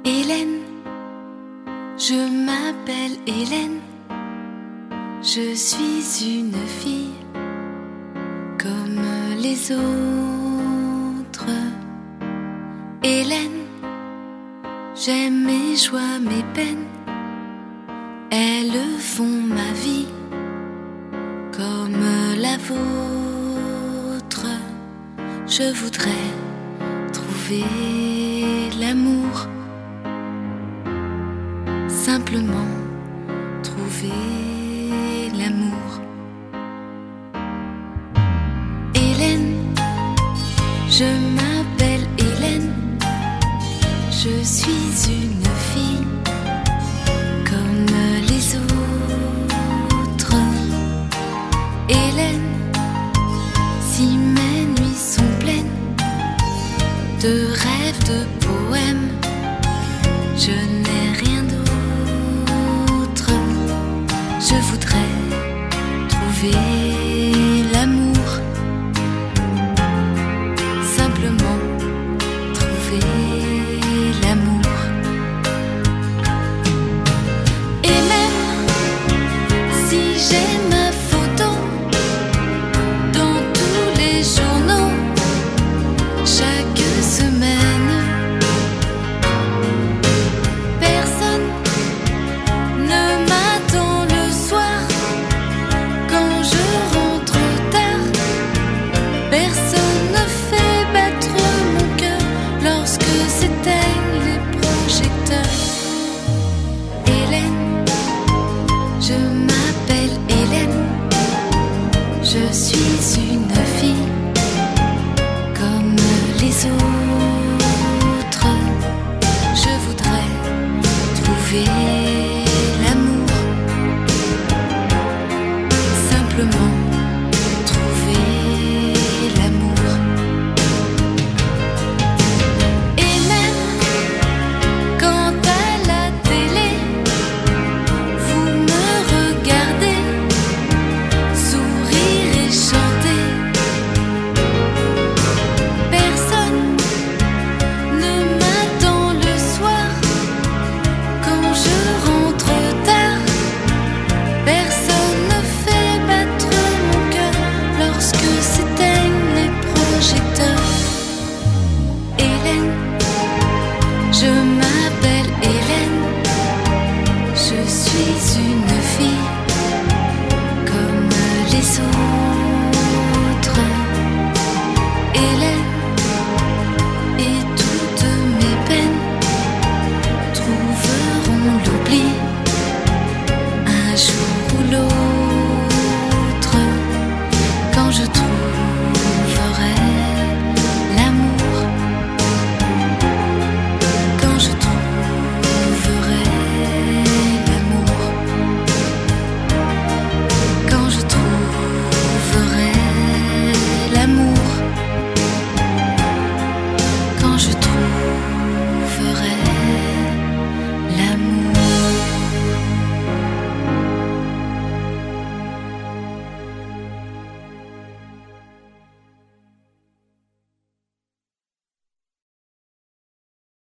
Hélène, je m'appelle Hélène, je suis une fille comme les autres. Hélène, j'aime mes joies, mes peines, elles font ma vie comme la vôtre. Je voudrais trouver l'amour, simplement trouver l'amour. Hélène, je m'appelle Hélène, je suis une fille comme les autres. Hélène, si mes nuits sont pleines de rêves, de poèmes, je n'ai rien d'autre. Je voudrais trouver l'amour, simplement trouver l'amour. Et même si j'ai ma photo dans tous les journaux chaque semaine, personne ne m'attend le soir quand je rentre tard. Personne ne fait battre mon cœur lorsque s'éteignent les projecteurs. Hélène, je m'appelle Hélène, je suis une fille comme les autres. Je voudrais trouver l'amour, simplement trouver l'amour. Et même quand à la télé vous me regardez sourire et chanter, personne ne m'attend le soir quand je rentre tard. Personne ne fait battre mon cœur lorsque s'éteignent les projecteurs. Hélène, je m'appelle Hélène, je suis une fille comme les autres. Hélène, et toutes mes peines trouveront l'oubli un jour ou l'autre.